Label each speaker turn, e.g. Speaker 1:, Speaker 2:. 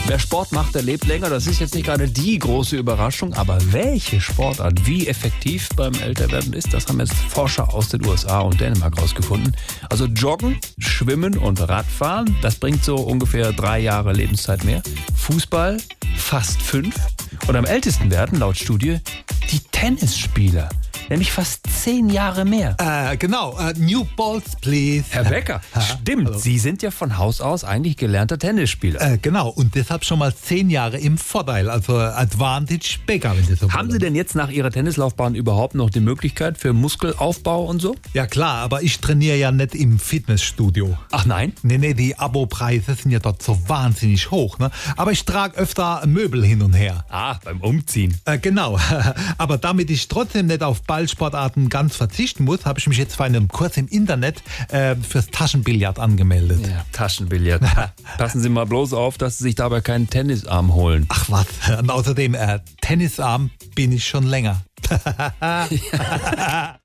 Speaker 1: Wer Sport macht, der lebt länger. Das ist jetzt nicht gerade die große Überraschung. Aber welche Sportart wie effektiv beim Älterwerden ist, das haben jetzt Forscher aus den USA und Dänemark rausgefunden. Also Joggen, Schwimmen und Radfahren, das bringt so ungefähr 3 Jahre Lebenszeit mehr. Fußball fast 5. Und am ältesten werden, laut Studie, die Tennisspieler. Nämlich fast 10 Jahre mehr.
Speaker 2: Genau. New balls, please.
Speaker 1: Herr Becker, stimmt.
Speaker 2: Hallo.
Speaker 1: Sie sind ja von Haus aus eigentlich gelernter Tennisspieler.
Speaker 2: Genau. Und deshalb schon mal 10 Jahre im Vorteil. Also Advantage Becker, wenn Sie so wollen.
Speaker 1: Haben Sie denn jetzt nach Ihrer Tennislaufbahn überhaupt noch die Möglichkeit für Muskelaufbau und so?
Speaker 2: Ja klar, aber ich trainiere ja nicht im Fitnessstudio.
Speaker 1: Ach nein?
Speaker 2: Nee, die Abo-Preise sind ja dort so wahnsinnig hoch. Ne? Aber ich trage öfter Möbel hin und her.
Speaker 1: Ah, beim Umziehen.
Speaker 2: Genau. Aber damit ich trotzdem nicht auf Ballsportarten ganz verzichten muss, habe ich mich jetzt für einen Kurs im Internet fürs Taschenbillard angemeldet.
Speaker 1: Ja, Taschenbillard. Passen Sie mal bloß auf, dass Sie sich dabei keinen Tennisarm holen.
Speaker 2: Ach was, und außerdem Tennisarm bin ich schon länger.